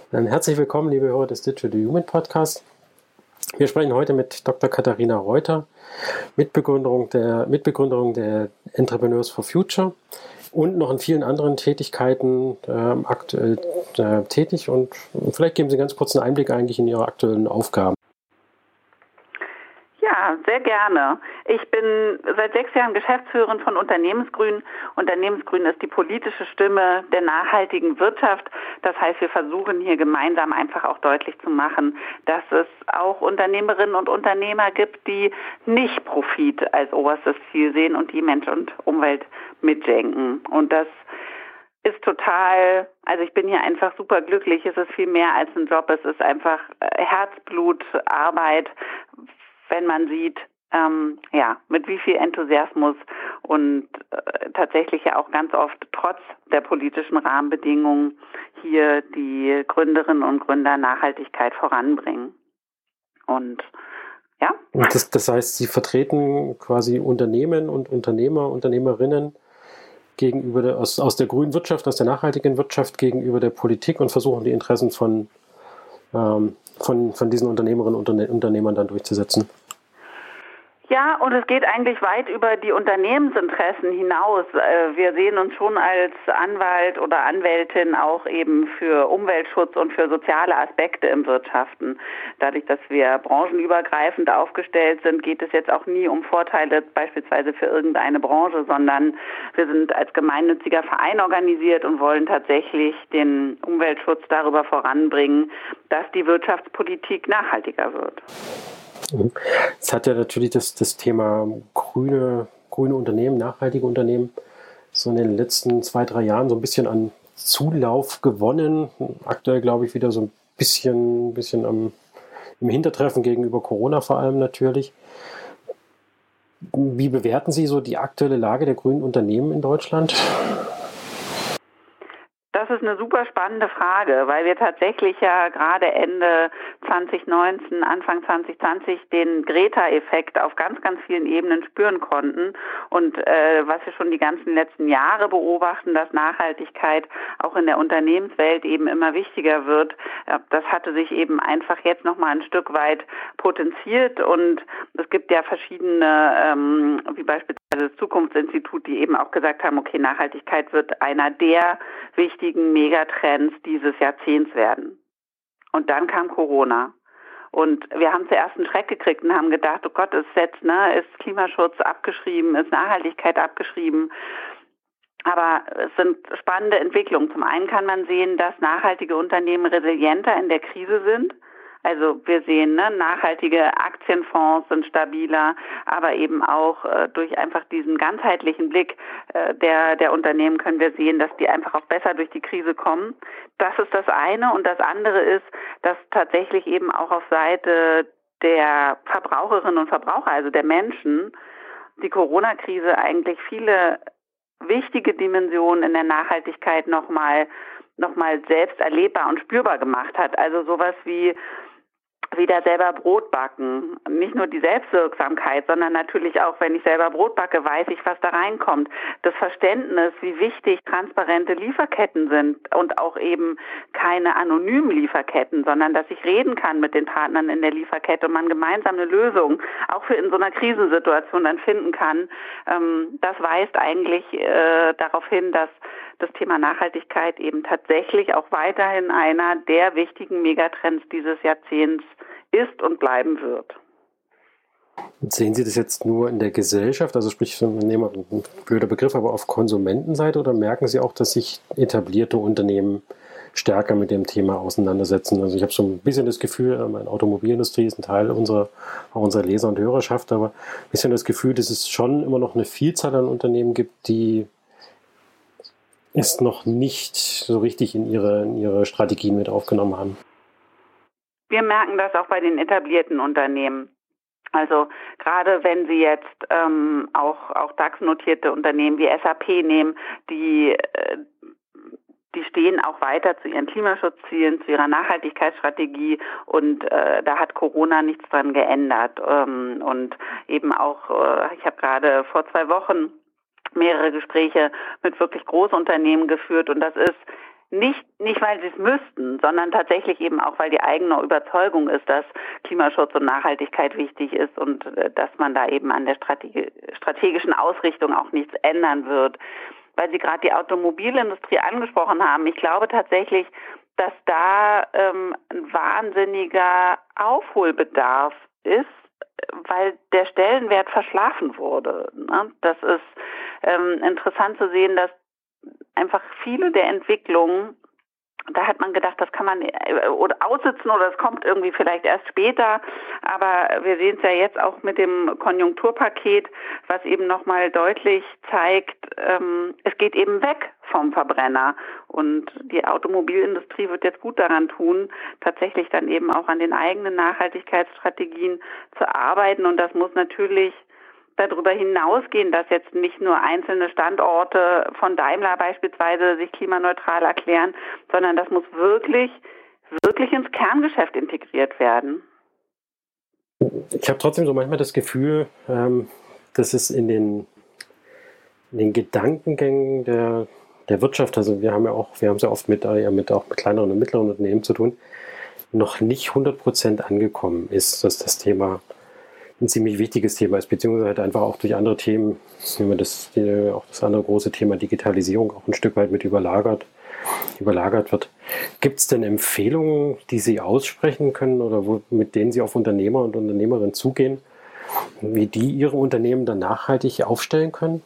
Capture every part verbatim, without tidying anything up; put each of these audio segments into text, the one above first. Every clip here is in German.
Dann herzlich willkommen, liebe Hörer des Digital Human Podcast. Wir sprechen heute mit Doktor Katharina Reuter, Mitbegründerin der, Mitbegründerin der Entrepreneurs for Future und noch in vielen anderen Tätigkeiten äh, aktuell äh, tätig. Und vielleicht geben Sie ganz kurz einen Einblick eigentlich in Ihre aktuellen Aufgaben. Ja, sehr gerne. Ich bin seit sechs Jahren Geschäftsführerin von Unternehmensgrün. Unternehmensgrün ist die politische Stimme der nachhaltigen Wirtschaft. Das heißt, wir versuchen hier gemeinsam einfach auch deutlich zu machen, dass es auch Unternehmerinnen und Unternehmer gibt, die nicht Profit als oberstes Ziel sehen und die Mensch und Umwelt mitdenken. Und das ist total, also ich bin hier einfach super glücklich. Es ist viel mehr als ein Job. Es ist einfach Herzblut, Arbeit, wenn man sieht, ähm, ja, mit wie viel Enthusiasmus und äh, tatsächlich ja auch ganz oft trotz der politischen Rahmenbedingungen hier die Gründerinnen und Gründer Nachhaltigkeit voranbringen. Und ja. Und das, das heißt, Sie vertreten quasi Unternehmen und Unternehmer, Unternehmerinnen gegenüber der, aus, aus der grünen Wirtschaft, aus der nachhaltigen Wirtschaft gegenüber der Politik und versuchen die Interessen von, ähm, von, von diesen Unternehmerinnen und Unternehmern dann durchzusetzen. Ja, und es geht eigentlich weit über die Unternehmensinteressen hinaus. Wir sehen uns schon als Anwalt oder Anwältin auch eben für Umweltschutz und für soziale Aspekte im Wirtschaften. Dadurch, dass wir branchenübergreifend aufgestellt sind, geht es jetzt auch nie um Vorteile beispielsweise für irgendeine Branche, sondern wir sind als gemeinnütziger Verein organisiert und wollen tatsächlich den Umweltschutz darüber voranbringen, dass die Wirtschaftspolitik nachhaltiger wird. Es hat ja natürlich das, das Thema grüne, grüne Unternehmen, nachhaltige Unternehmen so in den letzten zwei, drei Jahren so ein bisschen an Zulauf gewonnen. Aktuell glaube ich wieder so ein bisschen, bisschen am, im Hintertreffen gegenüber Corona vor allem natürlich. Wie bewerten Sie so die aktuelle Lage der grünen Unternehmen in Deutschland? Das ist eine super spannende Frage, weil wir tatsächlich ja gerade Ende zwanzig neunzehn, Anfang zwanzig zwanzig den Greta-Effekt auf ganz, ganz vielen Ebenen spüren konnten. Und äh, was wir schon die ganzen letzten Jahre beobachten, dass Nachhaltigkeit auch in der Unternehmenswelt eben immer wichtiger wird, äh, das hatte sich eben einfach jetzt nochmal ein Stück weit potenziert. Und es gibt ja verschiedene, ähm, wie beispielsweise das Zukunftsinstitut, die eben auch gesagt haben, okay, Nachhaltigkeit wird einer der wichtigen Megatrends dieses Jahrzehnts werden. Und dann kam Corona. Und wir haben zuerst einen Schreck gekriegt und haben gedacht, oh Gott, ist jetzt, ne, ist Klimaschutz abgeschrieben, ist Nachhaltigkeit abgeschrieben. Aber es sind spannende Entwicklungen. Zum einen kann man sehen, dass nachhaltige Unternehmen resilienter in der Krise sind. Also wir sehen, ne, nachhaltige Aktienfonds sind stabiler, aber eben auch äh, durch einfach diesen ganzheitlichen Blick äh, der, der Unternehmen können wir sehen, dass die einfach auch besser durch die Krise kommen. Das ist das eine. Und das andere ist, dass tatsächlich eben auch auf Seite der Verbraucherinnen und Verbraucher, also der Menschen, die Corona-Krise eigentlich viele wichtige Dimensionen in der Nachhaltigkeit nochmal noch mal selbst erlebbar und spürbar gemacht hat. Also sowas wie wieder selber Brot backen. Nicht nur die Selbstwirksamkeit, sondern natürlich auch, wenn ich selber Brot backe, weiß ich, was da reinkommt. Das Verständnis, wie wichtig transparente Lieferketten sind und auch eben keine anonymen Lieferketten, sondern dass ich reden kann mit den Partnern in der Lieferkette und man gemeinsam eine Lösung auch für in so einer Krisensituation dann finden kann. Das weist eigentlich äh, darauf hin, dass das Thema Nachhaltigkeit eben tatsächlich auch weiterhin einer der wichtigen Megatrends dieses Jahrzehnts ist und bleiben wird. Sehen Sie das jetzt nur in der Gesellschaft, also sprich, nehmen wir ein blöder Begriff, aber auf Konsumentenseite, oder merken Sie auch, dass sich etablierte Unternehmen stärker mit dem Thema auseinandersetzen? Also ich habe so ein bisschen das Gefühl, meine Automobilindustrie ist ein Teil unserer, auch unserer Leser- und Hörerschaft, aber ein bisschen das Gefühl, dass es schon immer noch eine Vielzahl an Unternehmen gibt, die es noch nicht so richtig in ihre, in ihre Strategien mit aufgenommen haben. Wir merken das auch bei den etablierten Unternehmen. Also gerade wenn Sie jetzt ähm, auch, auch DAX-notierte Unternehmen wie S A P nehmen, die, äh, die stehen auch weiter zu ihren Klimaschutzzielen, zu ihrer Nachhaltigkeitsstrategie und äh, da hat Corona nichts dran geändert. Ähm, und eben auch, äh, ich habe gerade vor zwei Wochen mehrere Gespräche mit wirklich Großunternehmen geführt und das ist Nicht, nicht, weil sie es müssten, sondern tatsächlich eben auch, weil die eigene Überzeugung ist, dass Klimaschutz und Nachhaltigkeit wichtig ist und äh, dass man da eben an der Strategi- strategischen Ausrichtung auch nichts ändern wird. Weil Sie gerade die Automobilindustrie angesprochen haben. Ich glaube tatsächlich, dass da ähm, ein wahnsinniger Aufholbedarf ist, weil der Stellenwert verschlafen wurde. Ne? Das ist ähm, interessant zu sehen, dass einfach viele der Entwicklungen, da hat man gedacht, das kann man oder aussitzen oder es kommt irgendwie vielleicht erst später. Aber wir sehen es ja jetzt auch mit dem Konjunkturpaket, was eben nochmal deutlich zeigt, ähm, es geht eben weg vom Verbrenner. Und die Automobilindustrie wird jetzt gut daran tun, tatsächlich dann eben auch an den eigenen Nachhaltigkeitsstrategien zu arbeiten. Und das muss natürlich darüber hinausgehen, dass jetzt nicht nur einzelne Standorte von Daimler beispielsweise sich klimaneutral erklären, sondern das muss wirklich, wirklich ins Kerngeschäft integriert werden. Ich habe trotzdem so manchmal das Gefühl, ähm, dass es in den, in den Gedankengängen der, der Wirtschaft, also wir haben ja auch, wir haben es ja oft mit, äh, mit auch mit kleineren und mittleren Unternehmen zu tun, noch nicht hundert Prozent angekommen ist, dass das Thema ein ziemlich wichtiges Thema ist, beziehungsweise halt einfach auch durch andere Themen, wenn man das, die, auch das andere große Thema Digitalisierung auch ein Stück weit mit überlagert, überlagert wird. Gibt es denn Empfehlungen, die Sie aussprechen können oder wo, mit denen Sie auf Unternehmer und Unternehmerinnen zugehen, wie die ihre Unternehmen dann nachhaltig aufstellen können?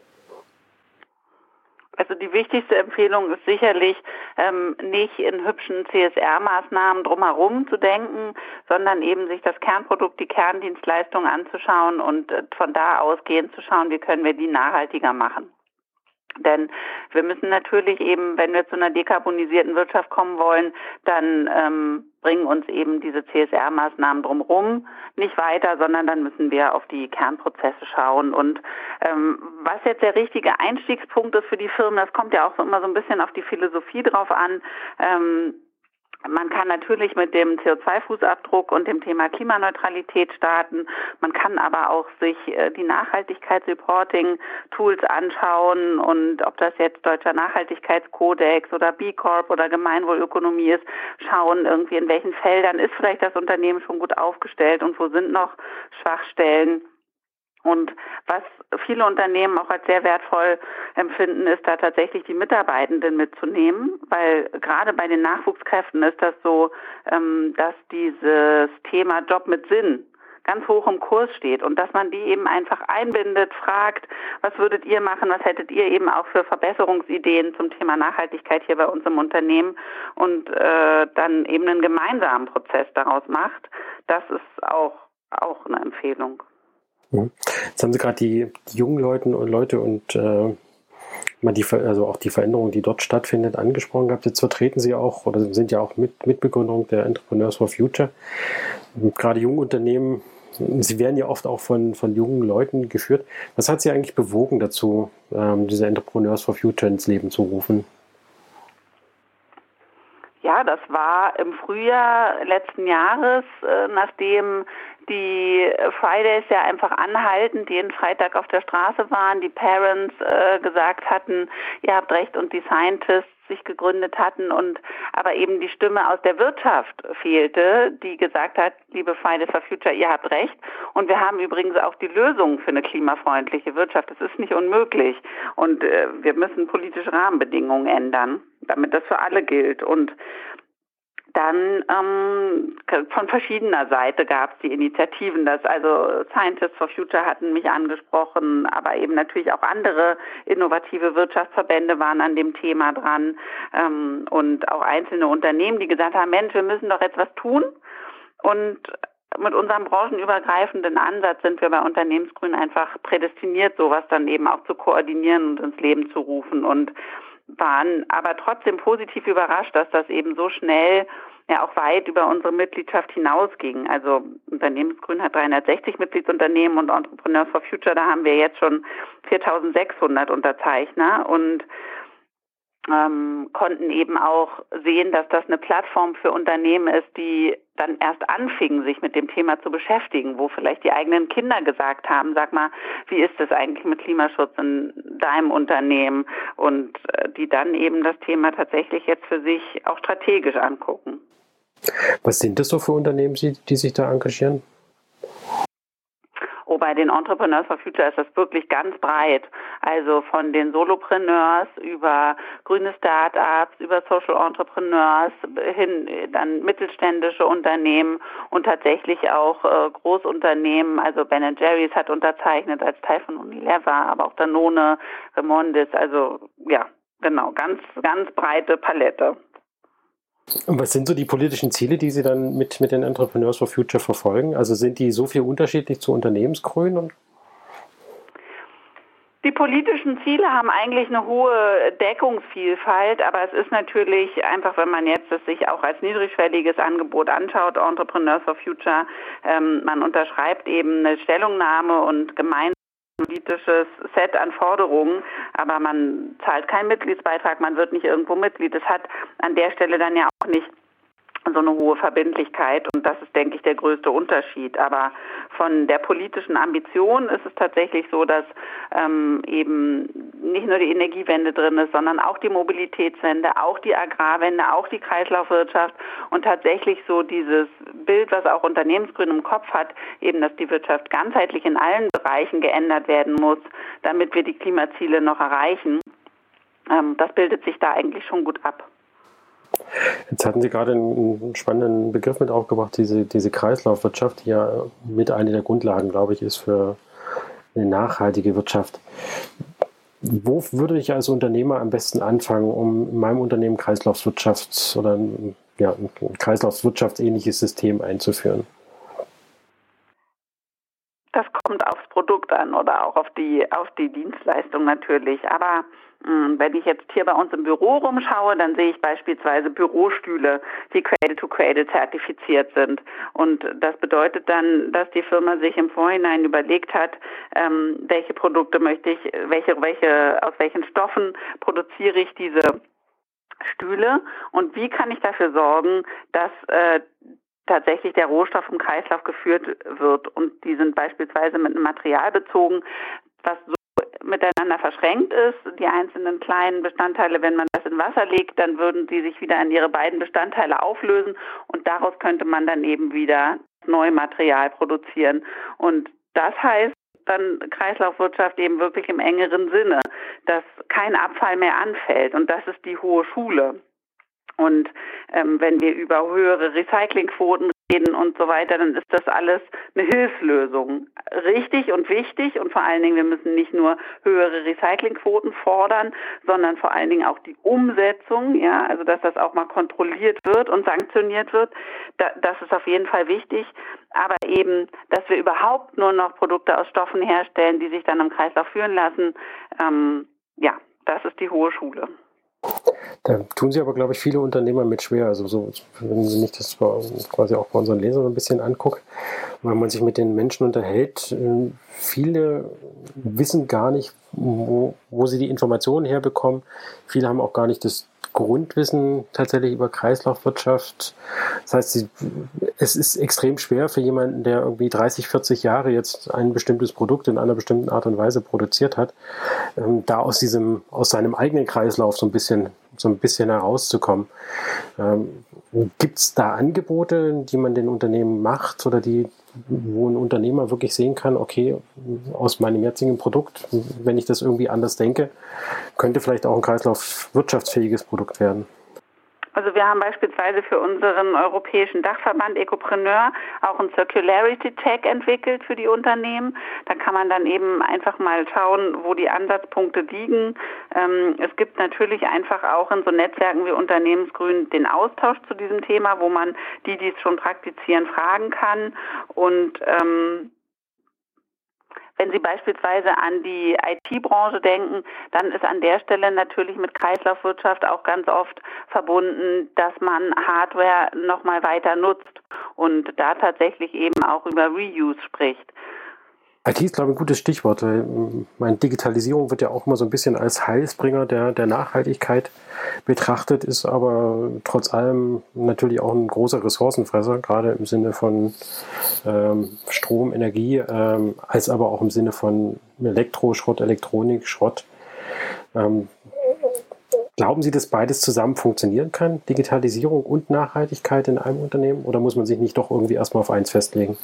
Also die wichtigste Empfehlung ist sicherlich, ähm, nicht in hübschen C S R-Maßnahmen drumherum zu denken, sondern eben sich das Kernprodukt, die Kerndienstleistung anzuschauen und äh, von da ausgehend zu schauen, wie können wir die nachhaltiger machen. Denn wir müssen natürlich eben, wenn wir zu einer dekarbonisierten Wirtschaft kommen wollen, dann ähm, bringen uns eben diese C S R-Maßnahmen drumherum nicht weiter, sondern dann müssen wir auf die Kernprozesse schauen. Und ähm, was jetzt der richtige Einstiegspunkt ist für die Firmen, das kommt ja auch so immer so ein bisschen auf die Philosophie drauf an. Ähm, Man kann natürlich mit dem C O zwei Fußabdruck und dem Thema Klimaneutralität starten. Man kann aber auch sich die Nachhaltigkeitsreporting-Tools anschauen und ob das jetzt Deutscher Nachhaltigkeitskodex oder B Corp oder Gemeinwohlökonomie ist, schauen irgendwie in welchen Feldern ist vielleicht das Unternehmen schon gut aufgestellt und wo sind noch Schwachstellen. Und was viele Unternehmen auch als sehr wertvoll empfinden, ist da tatsächlich die Mitarbeitenden mitzunehmen, weil gerade bei den Nachwuchskräften ist das so, dass dieses Thema Job mit Sinn ganz hoch im Kurs steht und dass man die eben einfach einbindet, fragt, was würdet ihr machen, was hättet ihr eben auch für Verbesserungsideen zum Thema Nachhaltigkeit hier bei uns im Unternehmen und äh, dann eben einen gemeinsamen Prozess daraus macht. Das ist auch, auch eine Empfehlung. Jetzt haben Sie gerade die, die jungen Leute und Leute und äh, mal die, also auch die Veränderung, die dort stattfindet, angesprochen gehabt. Jetzt vertreten Sie auch oder sind ja auch mit, Mitbegründung der Entrepreneurs for Future. Und gerade junge Unternehmen, Sie werden ja oft auch von, von jungen Leuten geführt. Was hat Sie eigentlich bewogen dazu, ähm, diese Entrepreneurs for Future ins Leben zu rufen? Ja, das war im Frühjahr letzten Jahres, äh, nachdem die Fridays ja einfach anhaltend jeden Freitag auf der Straße waren, die Parents äh, gesagt hatten, ihr habt recht und die Scientists sich gegründet hatten und aber eben die Stimme aus der Wirtschaft fehlte, die gesagt hat, liebe Fridays for Future, ihr habt recht und wir haben übrigens auch die Lösung für eine klimafreundliche Wirtschaft. Das ist nicht unmöglich und äh, wir müssen politische Rahmenbedingungen ändern, damit das für alle gilt und dann ähm, von verschiedener Seite gab es die Initiativen, dass also Scientists for Future hatten mich angesprochen, aber eben natürlich auch andere innovative Wirtschaftsverbände waren an dem Thema dran ähm, und auch einzelne Unternehmen, die gesagt haben, Mensch, wir müssen doch jetzt was tun und mit unserem branchenübergreifenden Ansatz sind wir bei Unternehmensgrün einfach prädestiniert, sowas dann eben auch zu koordinieren und ins Leben zu rufen und waren aber trotzdem positiv überrascht, dass das eben so schnell ja auch weit über unsere Mitgliedschaft hinausging. Also Unternehmensgrün hat dreihundertsechzig Mitgliedsunternehmen und Entrepreneurs for Future, da haben wir jetzt schon viertausendsechshundert Unterzeichner und ähm, konnten eben auch sehen, dass das eine Plattform für Unternehmen ist, die dann erst anfingen, sich mit dem Thema zu beschäftigen, wo vielleicht die eigenen Kinder gesagt haben, sag mal, wie ist es eigentlich mit Klimaschutz in deinem Unternehmen? Und äh, die dann eben das Thema tatsächlich jetzt für sich auch strategisch angucken. Was sind das so für Unternehmen, die sich da engagieren? Oh, bei den Entrepreneurs for Future ist das wirklich ganz breit. Also von den Solopreneurs über grüne Start-ups, über Social Entrepreneurs hin dann mittelständische Unternehmen und tatsächlich auch äh, Großunternehmen. Also Ben and Jerry's hat unterzeichnet als Teil von Unilever, aber auch Danone, Remondis. Also ja, genau, ganz, ganz breite Palette. Und was sind so die politischen Ziele, die Sie dann mit, mit den Entrepreneurs for Future verfolgen? Also sind die so viel unterschiedlich zu Unternehmensgrün? Die politischen Ziele haben eigentlich eine hohe Deckungsvielfalt, aber es ist natürlich einfach, wenn man jetzt es sich auch als niedrigschwelliges Angebot anschaut, Entrepreneurs for Future, ähm, man unterschreibt eben eine Stellungnahme und gemeinsam politisches Set an Forderungen, aber man zahlt keinen Mitgliedsbeitrag, man wird nicht irgendwo Mitglied. Das hat an der Stelle dann ja auch nicht so eine hohe Verbindlichkeit und das ist, denke ich, der größte Unterschied. Aber von der politischen Ambition ist es tatsächlich so, dass ähm, eben nicht nur die Energiewende drin ist, sondern auch die Mobilitätswende, auch die Agrarwende, auch die Kreislaufwirtschaft und tatsächlich so dieses Bild, was auch Unternehmensgrün im Kopf hat, eben, dass die Wirtschaft ganzheitlich in allen Bereichen geändert werden muss, damit wir die Klimaziele noch erreichen. Ähm, das bildet sich da eigentlich schon gut ab. Jetzt hatten Sie gerade einen spannenden Begriff mit aufgebracht, diese, diese Kreislaufwirtschaft, die ja mit einer der Grundlagen, glaube ich, ist für eine nachhaltige Wirtschaft. Wo würde ich als Unternehmer am besten anfangen, um in meinem Unternehmen Kreislaufwirtschaft oder ein, ja, ein Kreislaufwirtschaftsähnliches System einzuführen? Das kommt aufs Produkt an oder auch auf die, auf die Dienstleistung natürlich. Aber mh, wenn ich jetzt hier bei uns im Büro rumschaue, dann sehe ich beispielsweise Bürostühle, die Cradle-to-Cradle zertifiziert sind. Und das bedeutet dann, dass die Firma sich im Vorhinein überlegt hat, ähm, welche Produkte möchte ich, welche, welche, aus welchen Stoffen produziere ich diese Stühle und wie kann ich dafür sorgen, dass äh, tatsächlich der Rohstoff im Kreislauf geführt wird und die sind beispielsweise mit einem Material bezogen, was so miteinander verschränkt ist. Die einzelnen kleinen Bestandteile, wenn man das in Wasser legt, dann würden sie sich wieder in ihre beiden Bestandteile auflösen und daraus könnte man dann eben wieder neues Material produzieren. Und das heißt dann Kreislaufwirtschaft eben wirklich im engeren Sinne, dass kein Abfall mehr anfällt und das ist die hohe Schule. Und ähm, wenn wir über höhere Recyclingquoten reden und so weiter, dann ist das alles eine Hilfslösung. Richtig und wichtig und vor allen Dingen, wir müssen nicht nur höhere Recyclingquoten fordern, sondern vor allen Dingen auch die Umsetzung, ja, also dass das auch mal kontrolliert wird und sanktioniert wird. Da, das ist auf jeden Fall wichtig. Aber eben, dass wir überhaupt nur noch Produkte aus Stoffen herstellen, die sich dann im Kreislauf führen lassen, ähm, ja, das ist die hohe Schule. Da tun sich aber, glaube ich, viele Unternehmer mit schwer. Also so, wenn Sie mich das quasi auch bei unseren Lesern ein bisschen anguckt, wenn man sich mit den Menschen unterhält, viele wissen gar nicht, wo, wo sie die Informationen herbekommen. Viele haben auch gar nicht das Grundwissen tatsächlich über Kreislaufwirtschaft. Das heißt, sie, es ist extrem schwer für jemanden, der irgendwie dreißig, vierzig Jahre jetzt ein bestimmtes Produkt in einer bestimmten Art und Weise produziert hat, ähm, da aus diesem, aus seinem eigenen Kreislauf so ein bisschen, so ein bisschen herauszukommen. Ähm, gibt es da Angebote, die man den Unternehmen macht oder die, wo ein Unternehmer wirklich sehen kann, okay, aus meinem jetzigen Produkt, wenn ich das irgendwie anders denke, könnte vielleicht auch ein kreislaufwirtschaftsfähiges Produkt werden? Also wir haben beispielsweise für unseren europäischen Dachverband Ecopreneur auch einen Circularity-Tag entwickelt für die Unternehmen. Da kann man dann eben einfach mal schauen, wo die Ansatzpunkte liegen. Ähm, es gibt natürlich einfach auch in so Netzwerken wie Unternehmensgrün den Austausch zu diesem Thema, wo man die, die es schon praktizieren, fragen kann. Und ähm, wenn Sie beispielsweise an die I T-Branche denken, dann ist an der Stelle natürlich mit Kreislaufwirtschaft auch ganz oft verbunden, dass man Hardware nochmal weiter nutzt und da tatsächlich eben auch über Reuse spricht. I T ist, glaube ich, ein gutes Stichwort, weil meine Digitalisierung wird ja auch immer so ein bisschen als Heilsbringer der, der Nachhaltigkeit betrachtet, ist aber trotz allem natürlich auch ein großer Ressourcenfresser, gerade im Sinne von ähm, Strom, Energie, ähm, als aber auch im Sinne von Elektroschrott, Elektronikschrott. Ähm, Glauben Sie, dass beides zusammen funktionieren kann? Digitalisierung und Nachhaltigkeit in einem Unternehmen? Oder muss man sich nicht doch irgendwie erstmal auf eins festlegen?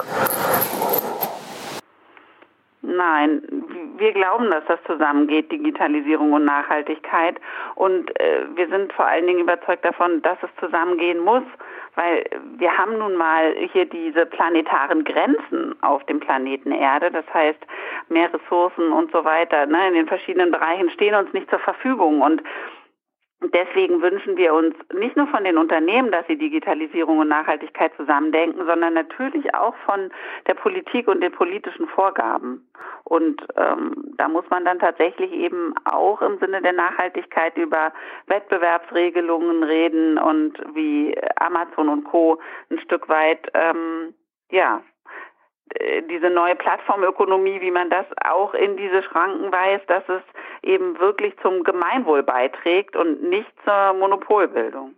Nein, wir glauben, dass das zusammengeht, Digitalisierung und Nachhaltigkeit. Und äh, wir sind vor allen Dingen überzeugt davon, dass es zusammengehen muss, weil wir haben nun mal hier diese planetaren Grenzen auf dem Planeten Erde. Das heißt, mehr Ressourcen und so weiter, ne, in den verschiedenen Bereichen stehen uns nicht zur Verfügung. Und deswegen wünschen wir uns nicht nur von den Unternehmen, dass sie Digitalisierung und Nachhaltigkeit zusammendenken, sondern natürlich auch von der Politik und den politischen Vorgaben. Und ähm, da muss man dann tatsächlich eben auch im Sinne der Nachhaltigkeit über Wettbewerbsregelungen reden und wie Amazon und Co. ein Stück weit, ähm, ja, diese neue Plattformökonomie, wie man das auch in diese Schranken weist, dass es eben wirklich zum Gemeinwohl beiträgt und nicht zur Monopolbildung.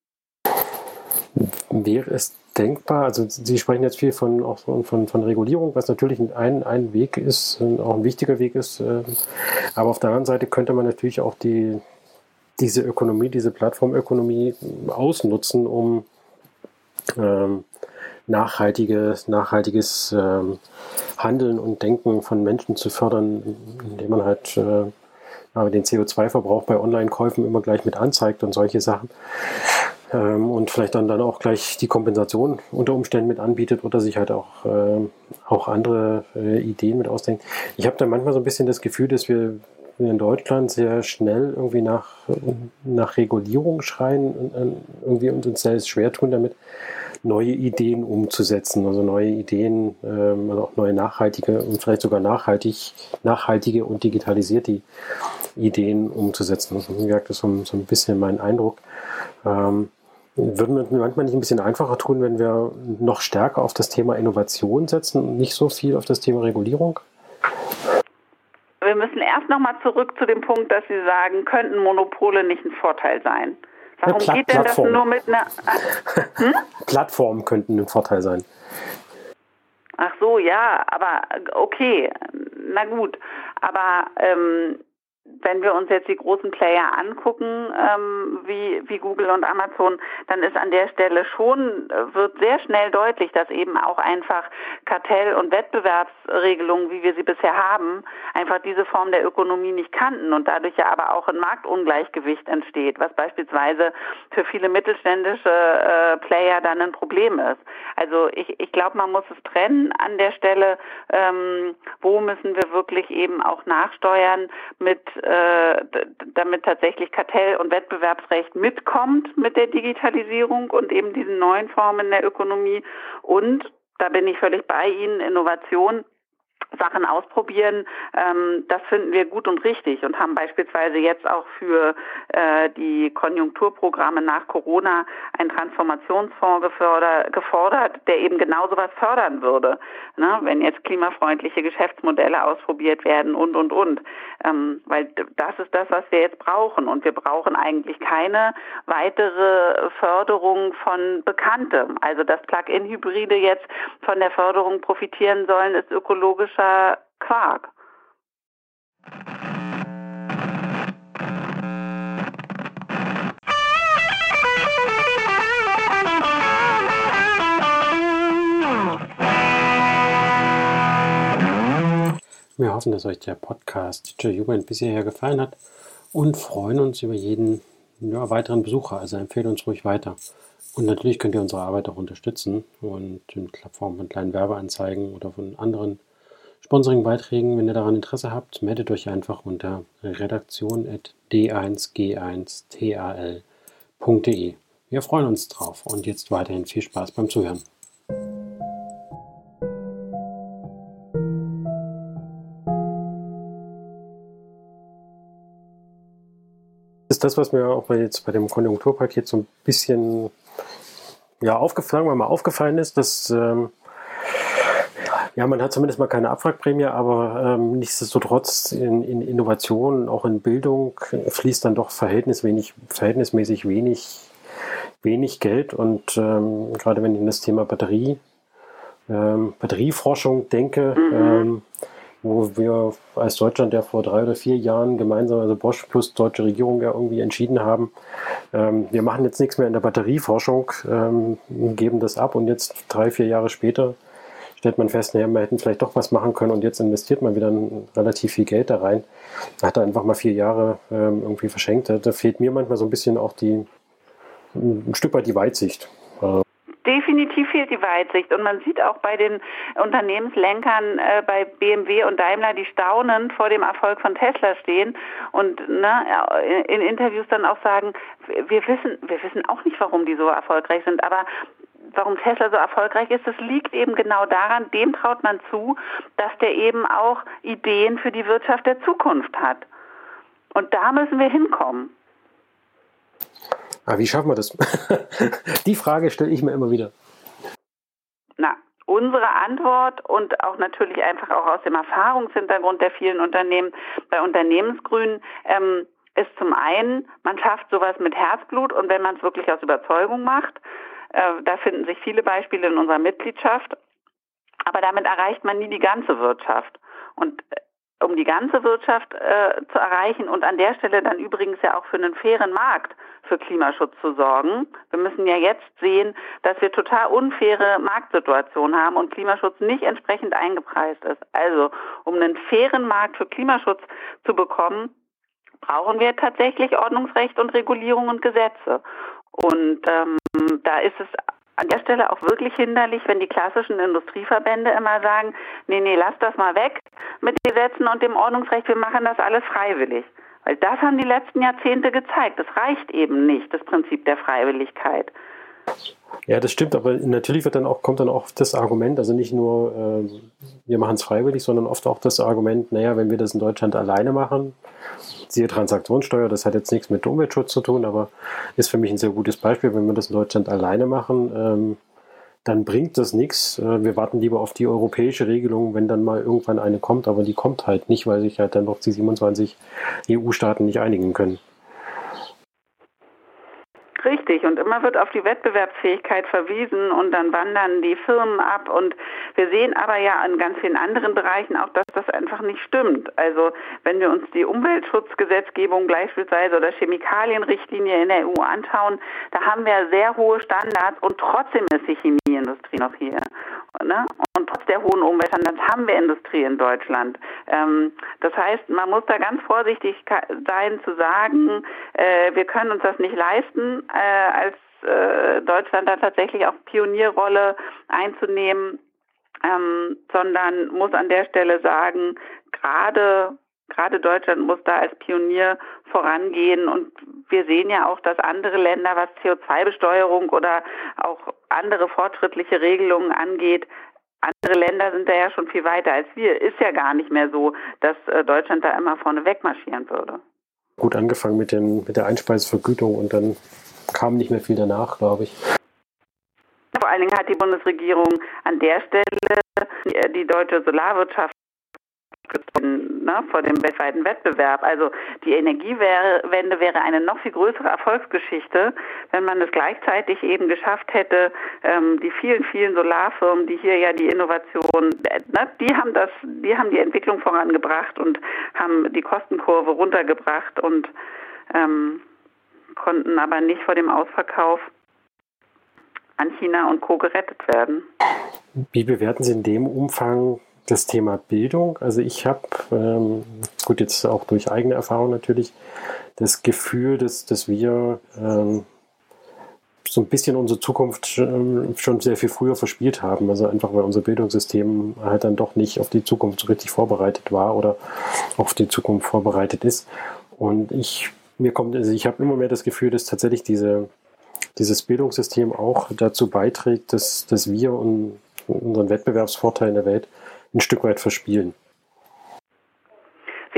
Wäre es denkbar, also Sie sprechen jetzt viel von, auch von, von, von Regulierung, was natürlich ein, ein Weg ist, auch ein wichtiger Weg ist, aber auf der anderen Seite könnte man natürlich auch die, diese Ökonomie, diese Plattformökonomie ausnutzen, um ähm, nachhaltiges, nachhaltiges ähm, Handeln und Denken von Menschen zu fördern, indem man halt äh, den C O zwei Verbrauch bei Online-Käufen immer gleich mit anzeigt und solche Sachen. Ähm, und vielleicht dann, dann auch gleich die Kompensation unter Umständen mit anbietet oder sich halt auch, äh, auch andere äh, Ideen mit ausdenkt. Ich habe da manchmal so ein bisschen das Gefühl, dass wir in Deutschland sehr schnell irgendwie nach, nach Regulierung schreien und irgendwie uns selbst schwer tun damit, neue Ideen umzusetzen, also neue Ideen, ähm, also auch neue nachhaltige und vielleicht sogar nachhaltig, nachhaltige und digitalisierte Ideen umzusetzen. Also, wie gesagt, das ist so, so ein bisschen mein Eindruck. Ähm, würden wir uns manchmal nicht ein bisschen einfacher tun, wenn wir noch stärker auf das Thema Innovation setzen und nicht so viel auf das Thema Regulierung? Wir müssen erst nochmal zurück zu dem Punkt, dass Sie sagen, könnten Monopole nicht ein Vorteil sein? Warum ja, geht denn Plattform. Das nur mit einer... Hm? Plattformen könnten ein Vorteil sein. Ach so, ja, aber okay, na gut. Aber ähm, wenn wir uns jetzt die großen Player angucken, ähm, wie, wie Google und Amazon, dann ist an der Stelle schon, wird sehr schnell deutlich, dass eben auch einfach Kartell- und Wettbewerbsregelungen, wie wir sie bisher haben, einfach diese Form der Ökonomie nicht kannten und dadurch ja aber auch ein Marktungleichgewicht entsteht, was beispielsweise für viele mittelständische äh, Player dann ein Problem ist. Also ich, ich glaube, man muss es trennen an der Stelle, ähm, wo müssen wir wirklich eben auch nachsteuern mit damit tatsächlich Kartell- und Wettbewerbsrecht mitkommt mit der Digitalisierung und eben diesen neuen Formen der Ökonomie. Und, da bin ich völlig bei Ihnen, Innovation, Sachen ausprobieren, ähm, das finden wir gut und richtig und haben beispielsweise jetzt auch für äh, die Konjunkturprogramme nach Corona einen Transformationsfonds gefördert, gefordert, der eben genau sowas fördern würde, ne? Wenn jetzt klimafreundliche Geschäftsmodelle ausprobiert werden und, und, und. Ähm, weil das ist das, was wir jetzt brauchen und wir brauchen eigentlich keine weitere Förderung von Bekanntem. Also dass Plug-in-Hybride jetzt von der Förderung profitieren sollen, ist ökologisch Quark. Wir hoffen, dass euch der Podcast Teacher Human bis hierher gefallen hat und freuen uns über jeden ja, weiteren Besucher. Also empfehlt uns ruhig weiter. Und natürlich könnt ihr unsere Arbeit auch unterstützen und in Form von kleinen Werbeanzeigen oder von anderen Sponsoring-Beiträgen, wenn ihr daran Interesse habt, meldet euch einfach unter redaktion at d eins g eins tal punkt de. Wir freuen uns drauf und jetzt weiterhin viel Spaß beim Zuhören. Das ist das, was mir auch bei, jetzt bei dem Konjunkturpaket so ein bisschen ja, aufgefallen, weil mal aufgefallen ist, dass ähm, Ja, man hat zumindest mal keine Abwrackprämie, aber ähm, nichtsdestotrotz in, in Innovation, auch in Bildung fließt dann doch verhältnismäßig, verhältnismäßig wenig, wenig Geld. Und ähm, gerade wenn ich an das Thema Batterie, ähm, Batterieforschung denke, mhm. ähm, wo wir als Deutschland ja vor drei oder vier Jahren gemeinsam, also Bosch plus deutsche Regierung ja irgendwie entschieden haben, ähm, wir machen jetzt nichts mehr in der Batterieforschung, ähm, geben das ab und jetzt drei, vier Jahre später stellt man fest, naja, wir hätten vielleicht doch was machen können und jetzt investiert man wieder ein, relativ viel Geld da rein. Da hat er einfach mal vier Jahre ähm, irgendwie verschenkt. Da, da fehlt mir manchmal so ein bisschen auch die, ein Stück weit die Weitsicht. Äh, Definitiv fehlt die Weitsicht und man sieht auch bei den Unternehmenslenkern äh, bei B M W und Daimler, die staunend vor dem Erfolg von Tesla stehen und ne, in Interviews dann auch sagen, wir wissen, wir wissen auch nicht, warum die so erfolgreich sind, aber warum Tesla so erfolgreich ist, das liegt eben genau daran, dem traut man zu, dass der eben auch Ideen für die Wirtschaft der Zukunft hat. Und da müssen wir hinkommen. Ah, wie schaffen wir das? Die Frage stelle ich mir immer wieder. Na, unsere Antwort und auch natürlich einfach auch aus dem Erfahrungshintergrund der vielen Unternehmen bei Unternehmensgrünen ähm, ist zum einen, man schafft sowas mit Herzblut und wenn man es wirklich aus Überzeugung macht, äh, da finden sich viele Beispiele in unserer Mitgliedschaft, aber damit erreicht man nie die ganze Wirtschaft. Und äh, um die ganze Wirtschaft äh, zu erreichen und an der Stelle dann übrigens ja auch für einen fairen Markt für Klimaschutz zu sorgen. Wir müssen ja jetzt sehen, dass wir total unfaire Marktsituationen haben und Klimaschutz nicht entsprechend eingepreist ist. Also, um einen fairen Markt für Klimaschutz zu bekommen, brauchen wir tatsächlich Ordnungsrecht und Regulierung und Gesetze. Und ähm, da ist es an der Stelle auch wirklich hinderlich, wenn die klassischen Industrieverbände immer sagen, nee, nee, lass das mal weg mit Gesetzen und dem Ordnungsrecht, wir machen das alles freiwillig. Weil das haben die letzten Jahrzehnte gezeigt. Das reicht eben nicht, das Prinzip der Freiwilligkeit. Ja, das stimmt, aber natürlich wird dann auch, kommt dann auch das Argument, also nicht nur, äh, wir machen es freiwillig, sondern oft auch das Argument, naja, wenn wir das in Deutschland alleine machen, siehe Transaktionssteuer, das hat jetzt nichts mit Umweltschutz zu tun, aber ist für mich ein sehr gutes Beispiel, wenn wir das in Deutschland alleine machen, ähm, dann bringt das nichts. Äh, wir warten lieber auf die europäische Regelung, wenn dann mal irgendwann eine kommt, aber die kommt halt nicht, weil sich halt dann noch die siebenundzwanzig E U-Staaten nicht einigen können. Richtig, und immer wird auf die Wettbewerbsfähigkeit verwiesen und dann wandern die Firmen ab und wir sehen aber ja in ganz vielen anderen Bereichen auch, dass das einfach nicht stimmt. Also wenn wir uns die Umweltschutzgesetzgebung beispielsweise oder Chemikalienrichtlinie in der E U anschauen, da haben wir sehr hohe Standards und trotzdem ist die Chemieindustrie noch hier. Ne? Und trotz der hohen Umweltstandards haben wir Industrie in Deutschland. Ähm, das heißt, man muss da ganz vorsichtig sein zu sagen, äh, wir können uns das nicht leisten, äh, als äh, Deutschland da tatsächlich auch Pionierrolle einzunehmen, ähm, sondern muss an der Stelle sagen, gerade Gerade Deutschland muss da als Pionier vorangehen und wir sehen ja auch, dass andere Länder, was C O zwei Besteuerung oder auch andere fortschrittliche Regelungen angeht, andere Länder sind da ja schon viel weiter als wir. Ist ja gar nicht mehr so, dass Deutschland da immer vorne wegmarschieren würde. Gut angefangen mit, den, mit der Einspeisevergütung und dann kam nicht mehr viel danach, glaube ich. Vor allen Dingen hat die Bundesregierung an der Stelle die deutsche Solarwirtschaft Ne, vor dem weltweiten Wettbewerb. Also die Energiewende wäre eine noch viel größere Erfolgsgeschichte, wenn man es gleichzeitig eben geschafft hätte, ähm, die vielen, vielen Solarfirmen, die hier ja die Innovation, ne, die haben das, die haben die Entwicklung vorangebracht und haben die Kostenkurve runtergebracht und ähm, konnten aber nicht vor dem Ausverkauf an China und Co. gerettet werden. Wie bewerten Sie in dem Umfang das Thema Bildung? Also ich habe, ähm, gut, jetzt auch durch eigene Erfahrung natürlich, das Gefühl, dass, dass wir ähm, so ein bisschen unsere Zukunft schon, schon sehr viel früher verspielt haben. Also einfach, weil unser Bildungssystem halt dann doch nicht auf die Zukunft so richtig vorbereitet war oder auf die Zukunft vorbereitet ist. Und ich, mir kommt, also ich habe immer mehr das Gefühl, dass tatsächlich diese, dieses Bildungssystem auch dazu beiträgt, dass, dass wir un, unseren Wettbewerbsvorteil in der Welt ein Stück weit verspielen. Sie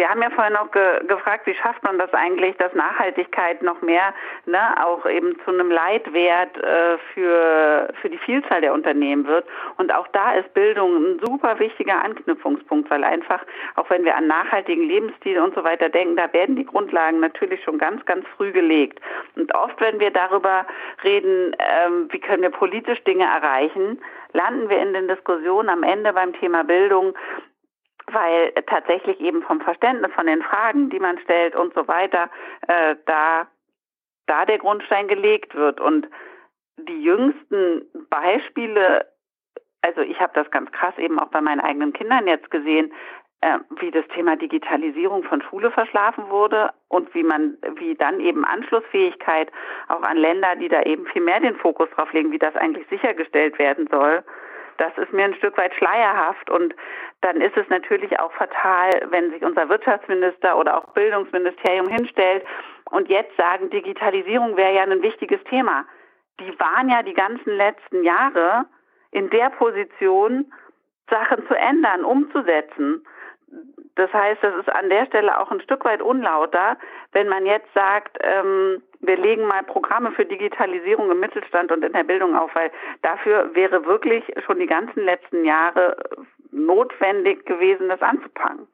wir haben ja vorhin auch ge- gefragt, wie schafft man das eigentlich, dass Nachhaltigkeit noch mehr, ne, auch eben zu einem Leitwert äh, für, für die Vielzahl der Unternehmen wird. Und auch da ist Bildung ein super wichtiger Anknüpfungspunkt, weil einfach, auch wenn wir an nachhaltigen Lebensstil und so weiter denken, da werden die Grundlagen natürlich schon ganz, ganz früh gelegt. Und oft, wenn wir darüber reden, ähm, wie können wir politisch Dinge erreichen, landen wir in den Diskussionen am Ende beim Thema Bildung, weil tatsächlich eben vom Verständnis von den Fragen, die man stellt und so weiter, äh, da, da der Grundstein gelegt wird. Und die jüngsten Beispiele, also ich habe das ganz krass eben auch bei meinen eigenen Kindern jetzt gesehen, äh, wie das Thema Digitalisierung von Schule verschlafen wurde und wie man, wie dann eben Anschlussfähigkeit auch an Länder, die da eben viel mehr den Fokus drauf legen, wie das eigentlich sichergestellt werden soll. Das ist mir ein Stück weit schleierhaft und dann ist es natürlich auch fatal, wenn sich unser Wirtschaftsminister oder auch Bildungsministerium hinstellt und jetzt sagen, Digitalisierung wäre ja ein wichtiges Thema. Die waren ja die ganzen letzten Jahre in der Position, Sachen zu ändern, umzusetzen. Das heißt, das ist an der Stelle auch ein Stück weit unlauter, wenn man jetzt sagt, ähm, wir legen mal Programme für Digitalisierung im Mittelstand und in der Bildung auf, weil dafür wäre wirklich schon die ganzen letzten Jahre notwendig gewesen, das anzupacken.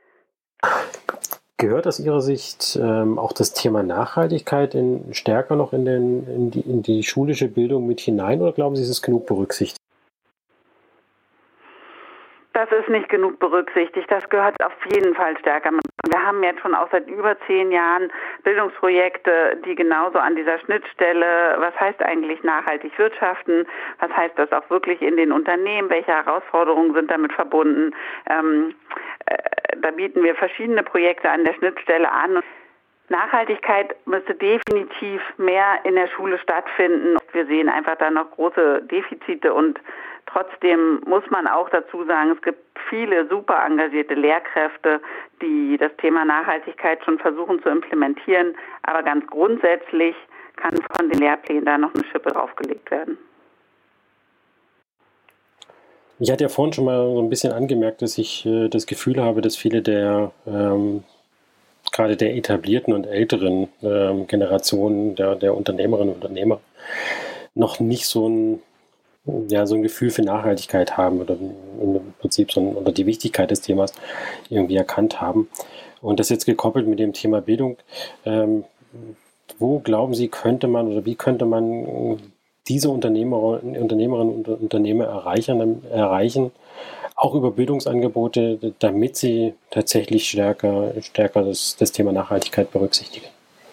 Gehört aus Ihrer Sicht ähm, auch das Thema Nachhaltigkeit in, stärker noch in, den, in, die, in die schulische Bildung mit hinein oder glauben Sie, ist es genug berücksichtigt? Das ist nicht genug berücksichtigt. Das gehört auf jeden Fall stärker. Wir haben jetzt schon auch seit über zehn Jahren Bildungsprojekte, die genauso an dieser Schnittstelle, was heißt eigentlich nachhaltig wirtschaften, was heißt das auch wirklich in den Unternehmen, welche Herausforderungen sind damit verbunden. Ähm, äh, da bieten wir verschiedene Projekte an der Schnittstelle an. Nachhaltigkeit müsste definitiv mehr in der Schule stattfinden. Wir sehen einfach da noch große Defizite und trotzdem muss man auch dazu sagen, es gibt viele super engagierte Lehrkräfte, die das Thema Nachhaltigkeit schon versuchen zu implementieren. Aber ganz grundsätzlich kann von den Lehrplänen da noch eine Schippe draufgelegt werden. Ich hatte ja vorhin schon mal so ein bisschen angemerkt, dass ich äh, das Gefühl habe, dass viele der ähm, gerade der etablierten und älteren ähm, Generationen der, der Unternehmerinnen und Unternehmer noch nicht so ein, ja, so ein Gefühl für Nachhaltigkeit haben oder im Prinzip so ein, oder die Wichtigkeit des Themas irgendwie erkannt haben. Und das jetzt gekoppelt mit dem Thema Bildung. Ähm, wo glauben Sie, könnte man oder wie könnte man diese Unternehmer, Unternehmerinnen und Unternehmer erreichen, erreichen, auch über Bildungsangebote, damit sie tatsächlich stärker, stärker das, das Thema Nachhaltigkeit berücksichtigen?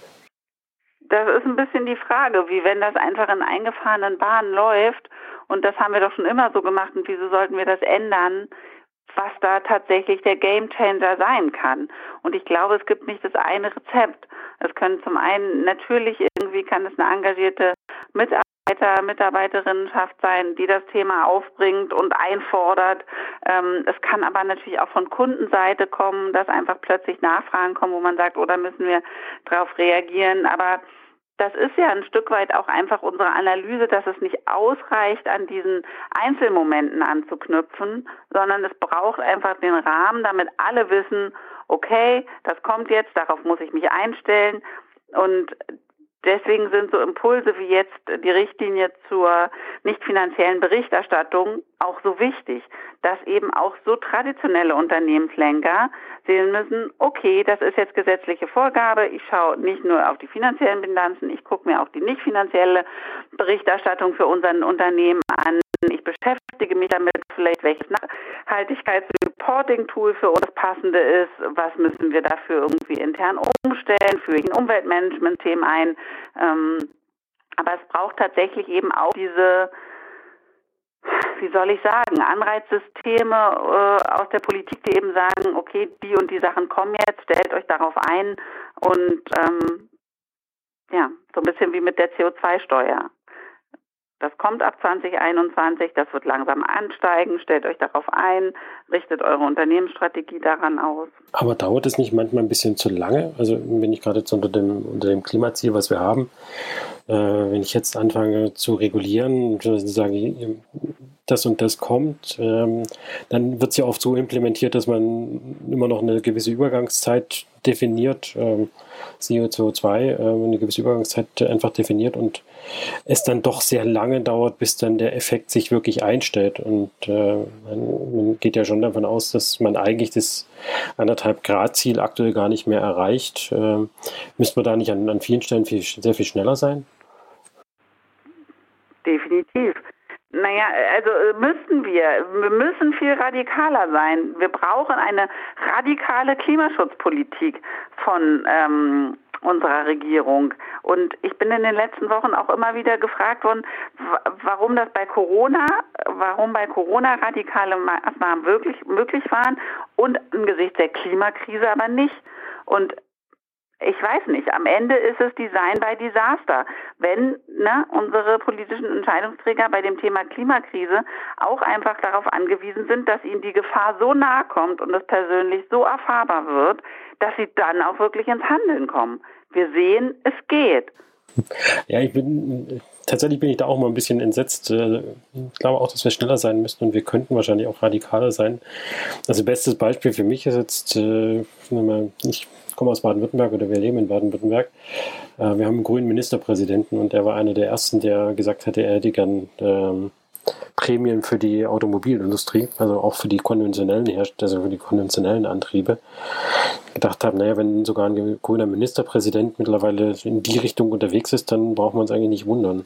Das ist ein bisschen die Frage, wie wenn das einfach in eingefahrenen Bahnen läuft und das haben wir doch schon immer so gemacht und wieso sollten wir das ändern, was da tatsächlich der Gamechanger sein kann. Und ich glaube, es gibt nicht das eine Rezept. Es können zum einen natürlich irgendwie, kann es eine engagierte Mitarbeiter Mitarbeiterinnenschaft sein, die das Thema aufbringt und einfordert. Ähm, es kann aber natürlich auch von Kundenseite kommen, dass einfach plötzlich Nachfragen kommen, wo man sagt, oh, da müssen wir drauf reagieren. Aber das ist ja ein Stück weit auch einfach unsere Analyse, dass es nicht ausreicht, an diesen Einzelmomenten anzuknüpfen, sondern es braucht einfach den Rahmen, damit alle wissen, okay, das kommt jetzt, darauf muss ich mich einstellen. Und deswegen sind so Impulse wie jetzt die Richtlinie zur nicht finanziellen Berichterstattung auch so wichtig, dass eben auch so traditionelle Unternehmenslenker sehen müssen, okay, das ist jetzt gesetzliche Vorgabe, ich schaue nicht nur auf die finanziellen Bilanzen, ich gucke mir auch die nicht finanzielle Berichterstattung für unseren Unternehmen an. Ich beschäftige mich damit, vielleicht welches Nachhaltigkeits-Reporting-Tool für uns passende ist, was müssen wir dafür irgendwie intern umstellen, führe ich ein Umweltmanagement-Themen ein. Ähm, aber es braucht tatsächlich eben auch diese, wie soll ich sagen, Anreizsysteme äh, aus der Politik, die eben sagen, okay, die und die Sachen kommen jetzt, stellt euch darauf ein und ähm, ja, so ein bisschen wie mit der C O zwei Steuer. Das kommt ab zwanzig einundzwanzig, das wird langsam ansteigen, stellt euch darauf ein, richtet eure Unternehmensstrategie daran aus. Aber dauert es nicht manchmal ein bisschen zu lange? Also wenn ich gerade jetzt unter dem, unter dem Klimaziel, was wir haben, äh, wenn ich jetzt anfange zu regulieren, sagen, das und das kommt, ähm, dann wird es ja oft so implementiert, dass man immer noch eine gewisse Übergangszeit definiert, ähm, C O zwei, äh, eine gewisse Übergangszeit einfach definiert und es dann doch sehr lange dauert, bis dann der Effekt sich wirklich einstellt. Und äh, man, man geht ja schon davon aus, dass man eigentlich das anderthalb Grad Ziel aktuell gar nicht mehr erreicht. Äh, müsste man da nicht an, an vielen Stellen viel, sehr viel schneller sein? Definitiv. Naja, also müssten wir. Wir müssen viel radikaler sein. Wir brauchen eine radikale Klimaschutzpolitik von ähm, unserer Regierung. Und ich bin in den letzten Wochen auch immer wieder gefragt worden, warum das bei Corona, warum bei Corona radikale Maßnahmen wirklich möglich waren und angesichts der Klimakrise aber nicht. Und ich weiß nicht, am Ende ist es Design by Disaster. Wenn ne, unsere politischen Entscheidungsträger bei dem Thema Klimakrise auch einfach darauf angewiesen sind, dass ihnen die Gefahr so nahe kommt und es persönlich so erfahrbar wird, dass sie dann auch wirklich ins Handeln kommen. Wir sehen, es geht. Ja, ich bin, tatsächlich bin ich da auch mal ein bisschen entsetzt. Ich glaube auch, dass wir schneller sein müssten und wir könnten wahrscheinlich auch radikaler sein. Also bestes Beispiel für mich ist jetzt, ich komme aus Baden-Württemberg oder wir leben in Baden-Württemberg. Wir haben einen grünen Ministerpräsidenten und er war einer der ersten, der gesagt hätte, er hätte gern ähm, Prämien für die Automobilindustrie, also auch für die konventionellen Hersteller, also für die konventionellen Antriebe. Gedacht habe, naja, wenn sogar ein grüner Ministerpräsident mittlerweile in die Richtung unterwegs ist, dann braucht man es eigentlich nicht wundern.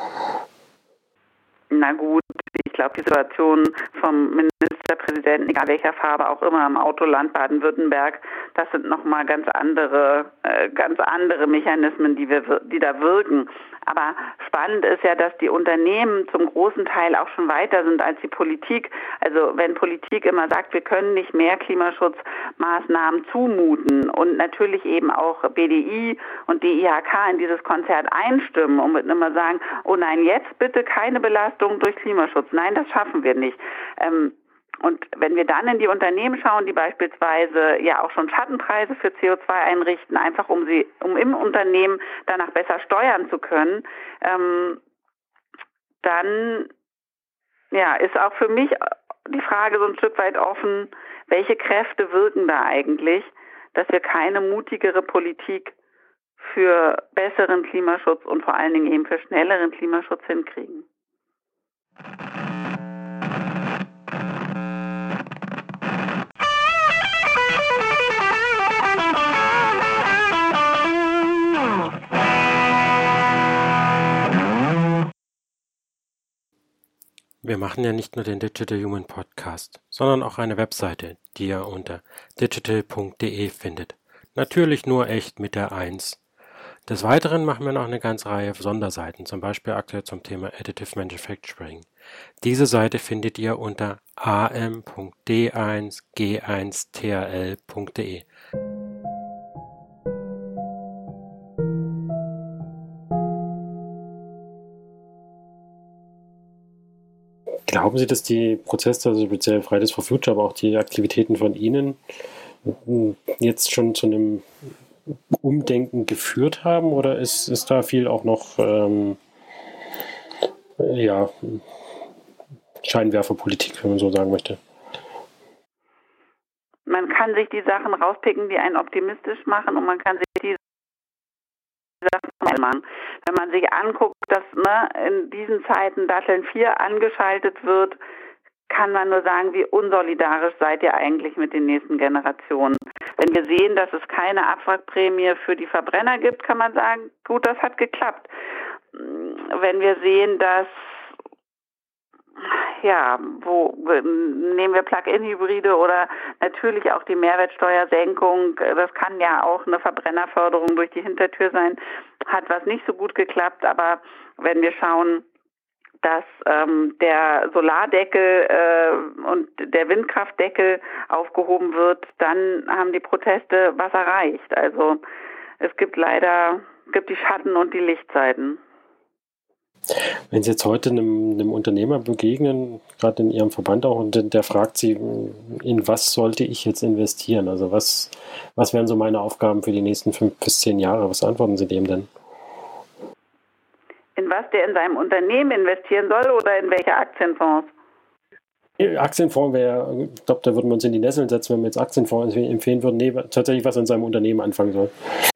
Na gut, ich glaube, die Situation vom Ministerpräsidenten, egal welcher Farbe auch immer, im Autoland Baden-Württemberg, das sind nochmal ganz andere, äh, ganz andere Mechanismen, die wir, die da wirken. Aber spannend ist ja, dass die Unternehmen zum großen Teil auch schon weiter sind als die Politik. Also wenn Politik immer sagt, wir können nicht mehr Klimaschutzmaßnahmen zumuten und natürlich eben auch B D I und D I H K in dieses Konzert einstimmen und mit immer sagen, oh nein, jetzt bitte keine Belastung durch Klimaschutz. Nein, das schaffen wir nicht. Ähm, Und wenn wir dann in die Unternehmen schauen, die beispielsweise ja auch schon Schattenpreise für C O zwei einrichten, einfach um sie, um im Unternehmen danach besser steuern zu können, ähm, dann ja, ist auch für mich die Frage so ein Stück weit offen, welche Kräfte wirken da eigentlich, dass wir keine mutigere Politik für besseren Klimaschutz und vor allen Dingen eben für schnelleren Klimaschutz hinkriegen. Wir machen ja nicht nur den Digital Human Podcast, sondern auch eine Webseite, die ihr unter digital punkt de findet. Natürlich nur echt mit der eins. Des Weiteren machen wir noch eine ganze Reihe Sonderseiten, zum Beispiel aktuell zum Thema Additive Manufacturing. Diese Seite findet ihr unter a m punkt d eins g eins t r l punkt de. Glauben Sie, dass die Prozesse, also speziell Fridays for Future, aber auch die Aktivitäten von Ihnen jetzt schon zu einem Umdenken geführt haben, oder ist, ist da viel auch noch ähm, ja, Scheinwerferpolitik, wenn man so sagen möchte? Man kann sich die Sachen rauspicken, die einen optimistisch machen, und man kann sich die Sachen machen. Wenn man sich anguckt, dass ne, in diesen Zeiten Datteln vier angeschaltet wird, kann man nur sagen, wie unsolidarisch seid ihr eigentlich mit den nächsten Generationen. Wenn wir sehen, dass es keine Abwrackprämie für die Verbrenner gibt, kann man sagen, gut, das hat geklappt. Wenn wir sehen, dass ja, wo nehmen wir Plug-in-Hybride oder natürlich auch die Mehrwertsteuersenkung, das kann ja auch eine Verbrennerförderung durch die Hintertür sein, hat was nicht so gut geklappt, aber wenn wir schauen, dass ähm, der Solardeckel äh, und der Windkraftdeckel aufgehoben wird, dann haben die Proteste was erreicht. Also es gibt leider gibt die Schatten- und die Lichtseiten. Wenn Sie jetzt heute einem, einem Unternehmer begegnen, gerade in Ihrem Verband auch, und der, der fragt Sie, in was sollte ich jetzt investieren? Also was, was wären so meine Aufgaben für die nächsten fünf bis zehn Jahre? Was antworten Sie dem denn? In was der in seinem Unternehmen investieren soll oder in welche Aktienfonds? Aktienfonds wäre, ich glaube, da würden wir uns in die Nesseln setzen, wenn wir jetzt Aktienfonds empfehlen würden, nee, tatsächlich was an seinem Unternehmen anfangen soll.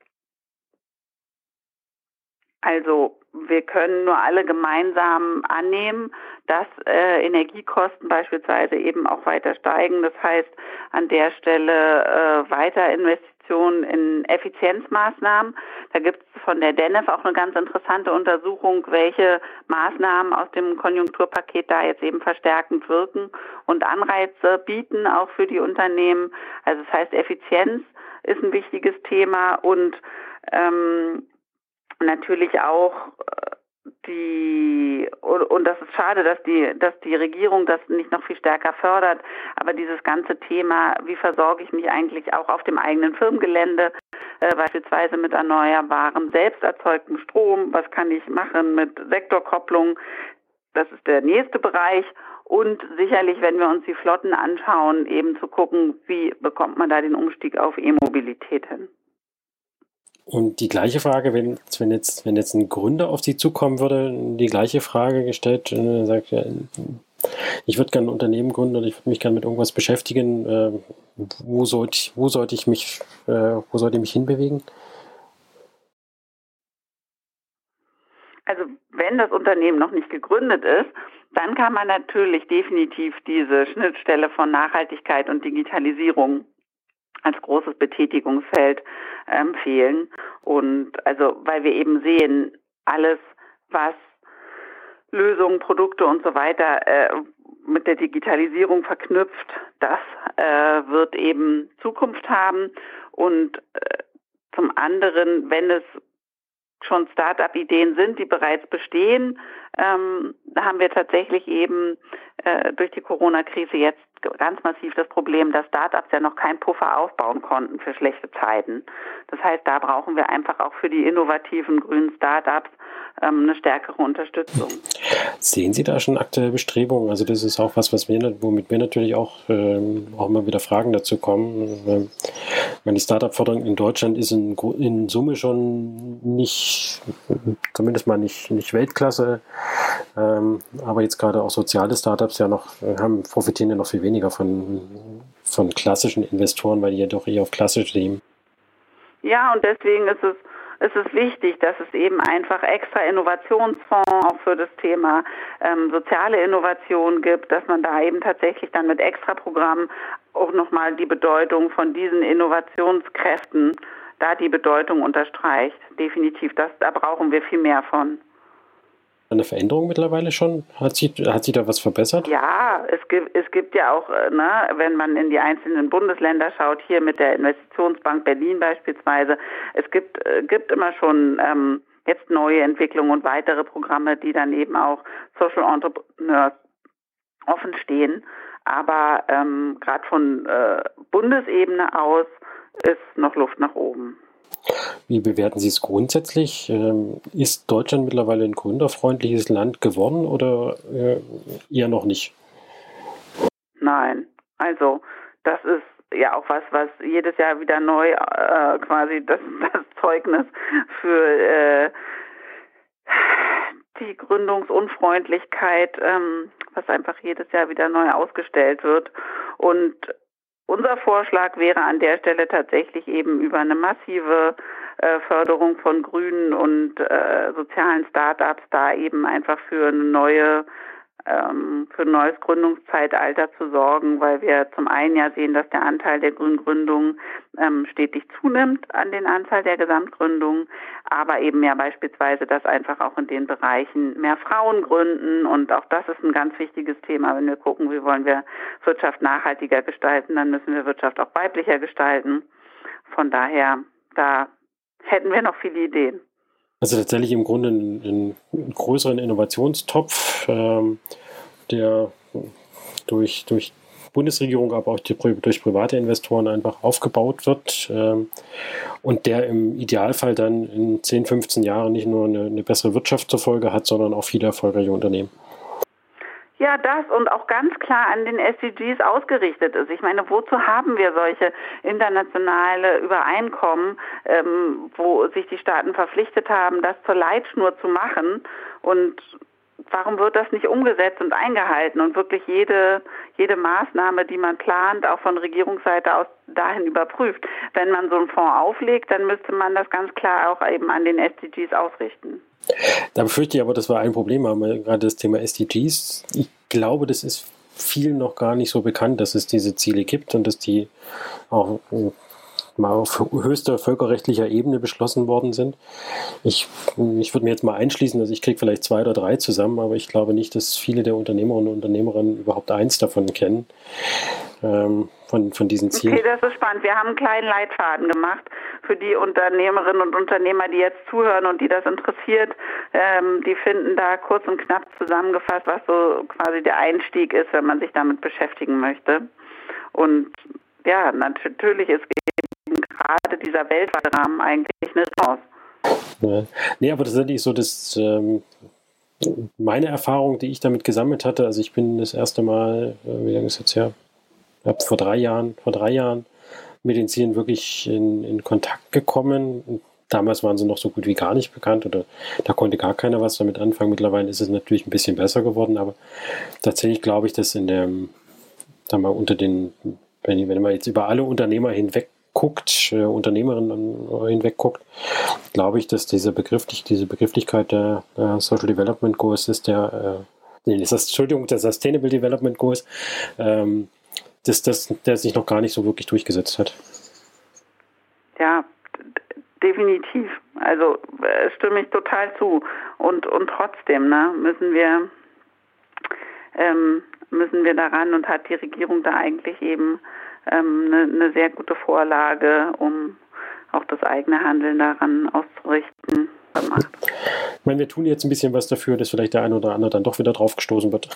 Also wir können nur alle gemeinsam annehmen, dass äh, Energiekosten beispielsweise eben auch weiter steigen. Das heißt, an der Stelle äh, weiter Investitionen in Effizienzmaßnahmen. Da gibt es von der D E N E F auch eine ganz interessante Untersuchung, welche Maßnahmen aus dem Konjunkturpaket da jetzt eben verstärkend wirken und Anreize bieten, auch für die Unternehmen. Also das heißt, Effizienz ist ein wichtiges Thema und ähm, natürlich auch die, und das ist schade, dass die, dass die Regierung das nicht noch viel stärker fördert, aber dieses ganze Thema, wie versorge ich mich eigentlich auch auf dem eigenen Firmengelände, äh, beispielsweise mit erneuerbarem, selbst erzeugtem Strom, was kann ich machen mit Sektorkopplung, das ist der nächste Bereich. Und sicherlich, wenn wir uns die Flotten anschauen, eben zu gucken, wie bekommt man da den Umstieg auf E-Mobilität hin. Und die gleiche Frage, wenn, wenn, jetzt, wenn jetzt ein Gründer auf Sie zukommen würde, die gleiche Frage gestellt, und sagt, ja, ich würde gerne ein Unternehmen gründen oder ich würde mich gerne mit irgendwas beschäftigen, äh, wo, sollte ich, wo sollte ich mich, äh, wo sollte ich mich hinbewegen? Also wenn das Unternehmen noch nicht gegründet ist, dann kann man natürlich definitiv diese Schnittstelle von Nachhaltigkeit und Digitalisierung als großes Betätigungsfeld empfehlen. Und also, weil wir eben sehen, alles, was Lösungen, Produkte und so weiter äh, mit der Digitalisierung verknüpft, das äh, wird eben Zukunft haben. Und äh, zum anderen, wenn es schon Start-up-Ideen sind, die bereits bestehen, ähm, haben wir tatsächlich eben äh, durch die Corona-Krise jetzt ganz massiv das Problem, dass Start-ups ja noch keinen Puffer aufbauen konnten für schlechte Zeiten. Das heißt, da brauchen wir einfach auch für die innovativen grünen Start-ups ähm, eine stärkere Unterstützung. Sehen Sie da schon aktuelle Bestrebungen? Also das ist auch was, was wir, womit wir natürlich auch, ähm, auch immer wieder Fragen dazu kommen. Weil die Start-up-Förderung in Deutschland ist in, in Summe schon nicht, zumindest mal nicht, nicht Weltklasse. Ähm, aber jetzt gerade auch soziale Startups ja noch haben, profitieren ja noch viel weniger von, von klassischen Investoren, weil die ja doch eher auf klassisch leben. Ja, und deswegen ist es, ist es wichtig, dass es eben einfach extra Innovationsfonds auch für das Thema ähm, soziale Innovation gibt, dass man da eben tatsächlich dann mit Extraprogrammen auch nochmal die Bedeutung von diesen Innovationskräften, da die Bedeutung unterstreicht. Definitiv, das, da brauchen wir viel mehr von. Eine Veränderung mittlerweile schon? Hat sich hat sie da was verbessert? Ja, es gibt, es gibt ja auch, ne, wenn man in die einzelnen Bundesländer schaut, hier mit der Investitionsbank Berlin beispielsweise, es gibt, gibt immer schon ähm, jetzt neue Entwicklungen und weitere Programme, die dann eben auch Social Entrepreneurs offen stehen. Aber ähm, gerade von äh, Bundesebene aus ist noch Luft nach oben. Wie bewerten Sie es grundsätzlich? Ähm, ist Deutschland mittlerweile ein gründerfreundliches Land geworden oder äh, eher noch nicht? Nein, also das ist ja auch was, was jedes Jahr wieder neu äh, quasi das, das Zeugnis für äh, die Gründungsunfreundlichkeit, ähm, was einfach jedes Jahr wieder neu ausgestellt wird. Und unser Vorschlag wäre an der Stelle tatsächlich eben über eine massive äh, Förderung von grünen und äh, sozialen Start-ups da eben einfach für eine neue, ähm, für ein neues Gründungszeitalter zu sorgen, weil wir zum einen ja sehen, dass der Anteil der Grüngründungen ähm, stetig zunimmt an den Anzahl der Gesamtgründungen, aber eben ja beispielsweise, dass einfach auch in den Bereichen mehr Frauen gründen und auch das ist ein ganz wichtiges Thema. Wenn wir gucken, wie wollen wir Wirtschaft nachhaltiger gestalten, dann müssen wir Wirtschaft auch weiblicher gestalten. Von daher, da hätten wir noch viele Ideen. Also tatsächlich im Grunde einen, einen größeren Innovationstopf, ähm, der durch, durch Bundesregierung, aber auch die, durch private Investoren einfach aufgebaut wird ähm, und der im Idealfall dann in zehn, fünfzehn Jahren nicht nur eine, eine bessere Wirtschaft zur Folge hat, sondern auch viele erfolgreiche Unternehmen. Ja, das und auch ganz klar an den S D Gs ausgerichtet ist. Ich meine, wozu haben wir solche internationale Übereinkommen, ähm, wo sich die Staaten verpflichtet haben, das zur Leitschnur zu machen? Und warum wird das nicht umgesetzt und eingehalten und wirklich jede, jede Maßnahme, die man plant, auch von Regierungsseite aus dahin überprüft? Wenn man so einen Fonds auflegt, dann müsste man das ganz klar auch eben an den S D Gs ausrichten. Da befürchte ich aber, dass wir ein Problem haben, gerade das Thema S D Gs. Ich glaube, das ist vielen noch gar nicht so bekannt, dass es diese Ziele gibt und dass die auch mal auf höchster völkerrechtlicher Ebene beschlossen worden sind. Ich, ich würde mir jetzt mal einschließen, also ich kriege vielleicht zwei oder drei zusammen, aber ich glaube nicht, dass viele der Unternehmerinnen und Unternehmerinnen überhaupt eins davon kennen, ähm, von, von diesen Zielen. Okay, das ist spannend. Wir haben einen kleinen Leitfaden gemacht für die Unternehmerinnen und Unternehmer, die jetzt zuhören und die das interessiert. Ähm, die finden da kurz und knapp zusammengefasst, was so quasi der Einstieg ist, wenn man sich damit beschäftigen möchte. Und ja, natürlich ist gerade dieser weltweite Rahmen eigentlich eine Chance. Ja. Nee, aber tatsächlich so, dass ähm, meine Erfahrung, die ich damit gesammelt hatte, also ich bin das erste Mal, äh, wie lange ist jetzt her? Ich habe vor drei Jahren, vor drei Jahren mit den Zielen wirklich in, in Kontakt gekommen. Damals waren sie noch so gut wie gar nicht bekannt oder da konnte gar keiner was damit anfangen. Mittlerweile ist es natürlich ein bisschen besser geworden, aber tatsächlich glaube ich, dass in der, sagen wir, unter den, wenn, wenn man jetzt über alle Unternehmer hinweg guckt, äh, Unternehmerinnen hinweg guckt, glaube ich, dass dieser Begriff, diese Begrifflichkeit der äh, Social Development Goals ist, der, äh, nee, ist das, Entschuldigung, der Sustainable Development Goals, ähm, dass das, der sich noch gar nicht so wirklich durchgesetzt hat. Ja, d- definitiv. Also äh, stimme ich total zu. Und, und trotzdem, ne, müssen wir ähm, müssen wir daran und hat die Regierung da eigentlich eben eine, eine sehr gute Vorlage, um auch das eigene Handeln daran auszurichten. Gemacht. Ich meine, wir tun jetzt ein bisschen was dafür, dass vielleicht der eine oder andere dann doch wieder drauf gestoßen wird.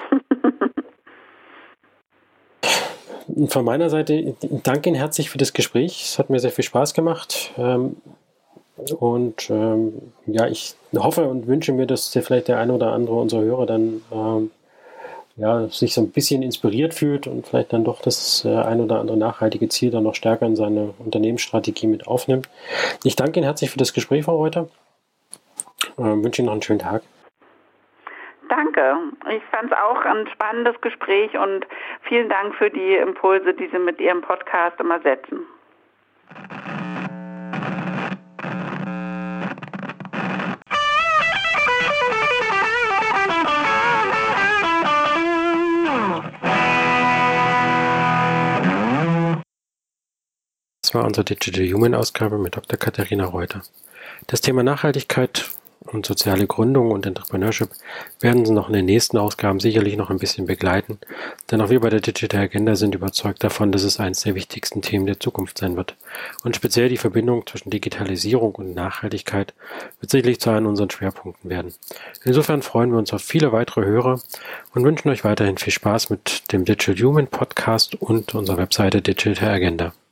Von meiner Seite danke Ihnen herzlich für das Gespräch. Es hat mir sehr viel Spaß gemacht. Und ja, ich hoffe und wünsche mir, dass vielleicht der eine oder andere unserer Hörer dann ja, sich so ein bisschen inspiriert fühlt und vielleicht dann doch das äh, ein oder andere nachhaltige Ziel dann noch stärker in seine Unternehmensstrategie mit aufnimmt. Ich danke Ihnen herzlich für das Gespräch von heute. Äh, wünsche Ihnen noch einen schönen Tag. Danke. Ich fand es auch ein spannendes Gespräch und vielen Dank für die Impulse, die Sie mit Ihrem Podcast immer setzen. Das war unsere Digital Human Ausgabe mit Doktor Katharina Reuter. Das Thema Nachhaltigkeit und soziale Gründung und Entrepreneurship werden Sie noch in den nächsten Ausgaben sicherlich noch ein bisschen begleiten, denn auch wir bei der Digital Agenda sind überzeugt davon, dass es eines der wichtigsten Themen der Zukunft sein wird. Und speziell die Verbindung zwischen Digitalisierung und Nachhaltigkeit wird sicherlich zu einem unserer Schwerpunkten werden. Insofern freuen wir uns auf viele weitere Hörer und wünschen euch weiterhin viel Spaß mit dem Digital Human Podcast und unserer Webseite Digital Agenda.